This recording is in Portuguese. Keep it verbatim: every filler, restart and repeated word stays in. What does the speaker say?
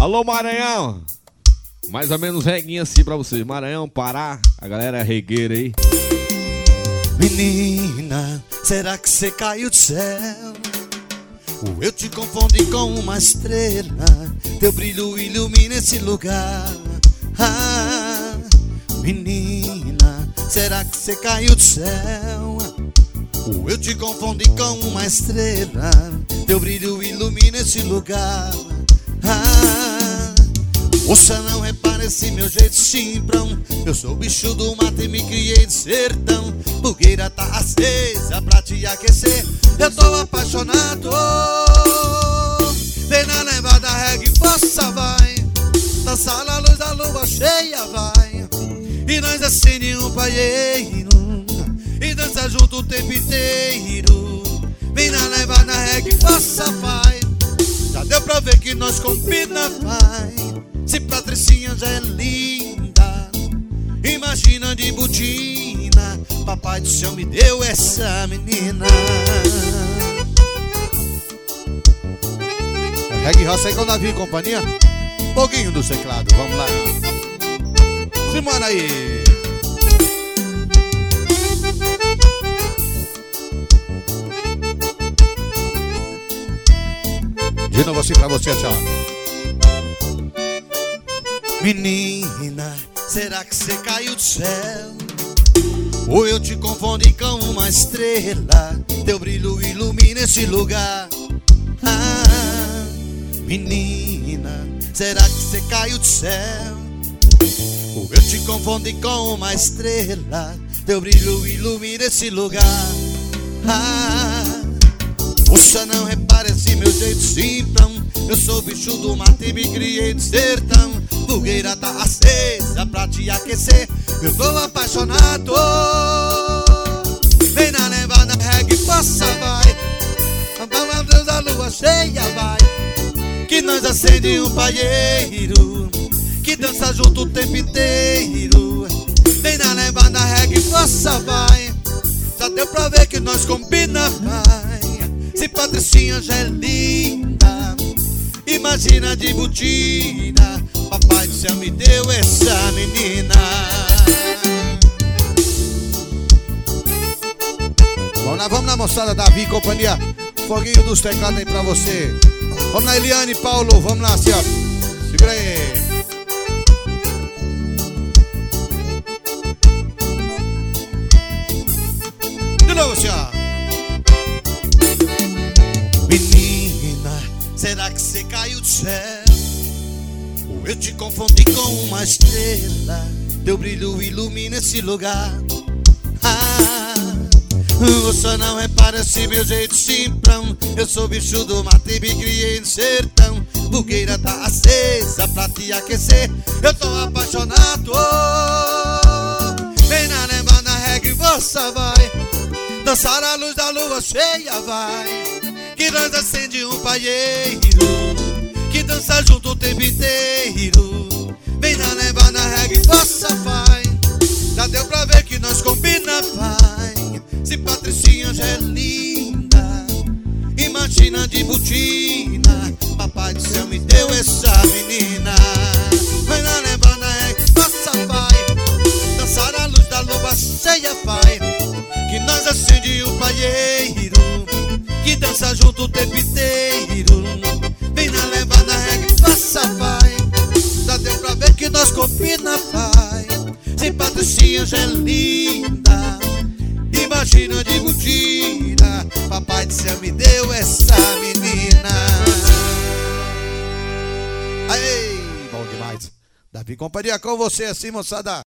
Alô, Maranhão. Mais ou menos reguinha assim pra vocês. Maranhão, Pará, a galera é regueira aí. Menina, será que você caiu do céu? Ou eu te confundi com uma estrela? Teu brilho ilumina esse lugar. Ah, menina, será que você caiu do céu? Ou eu te confundi com uma estrela? Teu brilho ilumina esse lugar. Ah, moça, não repara esse meu jeito simprão. Eu sou bicho do mato e me criei de sertão. Fogueira tá acesa pra te aquecer. Eu tô apaixonado. Vem na levada, reggae, força vai. Dançar na luz da lua cheia vai. E nós acende um paieiro e dança junto o tempo inteiro. Vem na levada, reggae, força vai. Já deu pra ver que nós combina vai. Se Patricinha já é linda, imagina de botina. Papai do céu me deu essa menina. Reggae roça aí com o Davi e companhia. Foguinho do teclado, vamos lá. Simbora aí. De novo assim pra você, tchau. Menina, será que você caiu do céu? Ou eu te confundi com uma estrela? Teu brilho ilumina esse lugar. Ah, menina, será que você caiu do céu? Ou eu te confundi com uma estrela? Teu brilho ilumina esse lugar. Ah, moça, não repara esse meu jeito simplão. Eu sou bicho do mato e me criei de sertão. Fogueira tá acesa pra te aquecer. Eu tô apaixonado. Vem na levada, reggae, força vai. Vamos Deus da lua cheia vai. Que nós acende um paieiro que dança junto o tempo inteiro. Vem na levada, reggae, força vai. Já deu pra ver que nós combina vai. Se Patricinha já é linda, imagina de botina. Papai do céu me deu essa menina. Vamos lá, vamos lá, moçada, Davi e companhia. Foguinho dos teclados aí pra você. Vamos lá, Eliane e Paulo, vamos lá, assim, ó. Segura aí. De novo, assim, ó. Menina, será que você caiu do céu? Ou eu te confundi com uma estrela? Teu brilho ilumina esse lugar. Ah, você não repara esse meu jeito simprão. Eu sou bicho do mato e me criei no sertão. Fogueira tá acesa pra te aquecer. Eu tô apaixonado. Vem na levada, reggae, força vai. Dançar a luz da lua cheia vai. Que nós acende um paieiro que dança junto o tempo inteiro. Vem na levada, reggae, força vai. Já deu pra ver que nós combina vai. Se Patricinha já é linda, imagina de botina. Papai do céu me deu essa menina. Vem na levada, reggae, força vai. Dançar a luz da lua cheia vai. Que nós acende o paieiro que dança junto o tempo inteiro. Vem na levada, reggae, força vai. Já deu pra ver que nós combina vai. Se Patricinha já é linda, imagina de botina. Papai do céu me deu essa menina. Aí, bom demais. Davi, companhia com você assim, moçada.